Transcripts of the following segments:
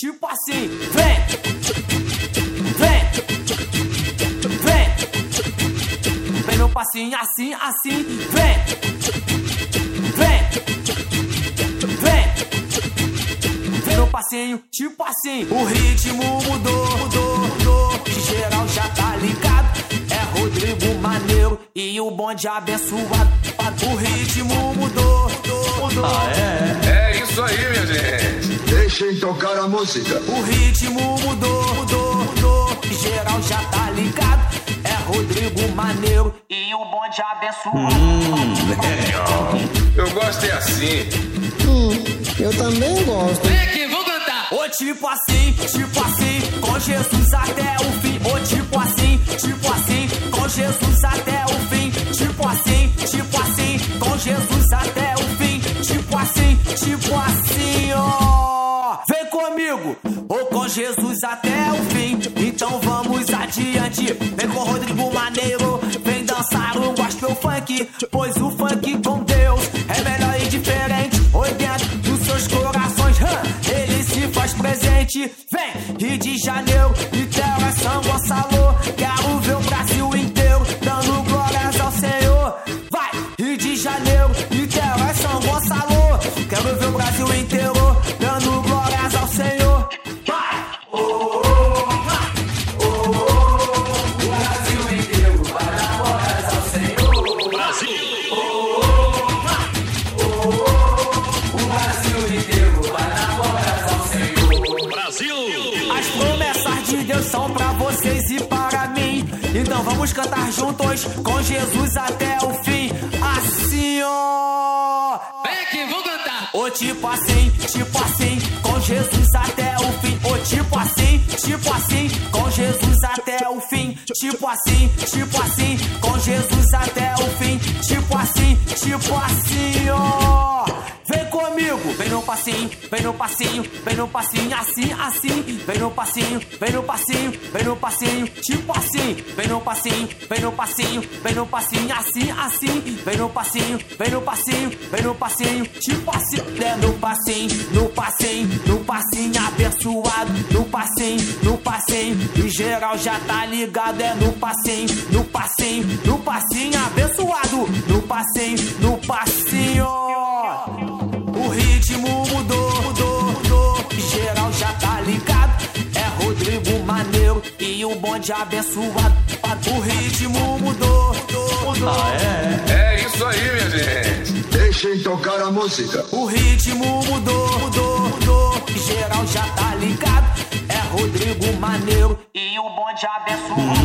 tipo assim, vem, vem, vem, vem no passinho assim, assim, vem, vem, vem, vem no passinho, tipo assim. O ritmo mudou, mudou, mudou, que geral já tá ligado. É Rodrigo Maneiro e o bonde abençoado. O ritmo mudou, mudou, mudou. É isso aí, minha gente. Deixem tocar a música. O ritmo mudou, mudou, mudou, que geral já tá ligado. É Rodrigo Maneiro e o bonde abençoado. Eu gosto é assim. Eu também gosto. Vem aqui, vou cantar. Ô tipo assim, com Jesus até o fim. Ô tipo assim, com Jesus até o fim. Tipo assim, com Jesus até o fim. Tipo assim, ó. Vem comigo, ou com Jesus até o fim. Então vamos adiante. Vem com Rodrigo Maneiro, vem dançar um gospel funk. Pois o funk com Deus é melhor e diferente. Oi dentro dos seus corações, ele se faz presente. Vem, Rio de Janeiro, Niterói, São Gonçalo. Quero ver o Brasil inteiro dando glórias ao Senhor. Vai, Rio de Janeiro, Niterói, São Gonçalo. Quero ver o Brasil inteiro dando glórias ao Senhor. Vai! O Brasil inteiro vai dar glórias ao Senhor. Brasil! O Brasil inteiro vai dar glórias ao Senhor. Brasil! As promessas de Deus são pra vocês e para mim. Então vamos cantar juntos com Jesus até o fim. Assim, ó. Vem aqui, vou cantar. Ô tipo assim, com Jesus até o fim. Ô tipo assim, com Jesus até o fim. Tipo assim, com Jesus até o fim. Tipo assim, ó. Vem comigo, vem no passinho, vem no passinho, vem no passinho assim, assim. Vem no passinho, vem no passinho, vem no passinho, tipo assim. Vem no passinho, vem no passinho, vem no passinho assim, assim. Vem no passinho, vem no passinho, vem no passinho, tipo assim. É no passinho abençoado. No passinho, e geral já tá ligado. É no passinho abençoado. No passinho, o ritmo mudou, mudou, mudou, que geral já tá ligado. É Rodrigo Maneiro e o bonde abençoado. O ritmo mudou, mudou, mudou. É isso aí, minha gente. Deixem tocar a música. O ritmo mudou, mudou, mudou, que geral já tá ligado. É Rodrigo Maneiro e o bonde abençoado.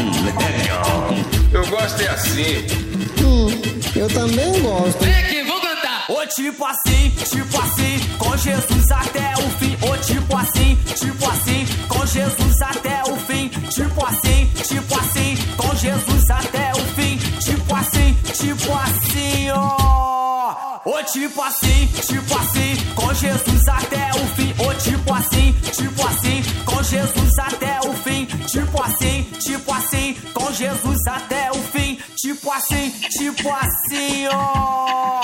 Eu gosto é assim. Eu também gosto. Vem aqui, vou cantar. Ô tipo assim, com Jesus até o fim. Ô tipo assim, com Jesus até o fim. Tipo assim, com Jesus até o fim. Tipo assim, ó. Ô tipo assim, com Jesus até o fim. Ô tipo assim, com Jesus até o fim. Tipo assim, com Jesus até o fim. Tipo assim, ó.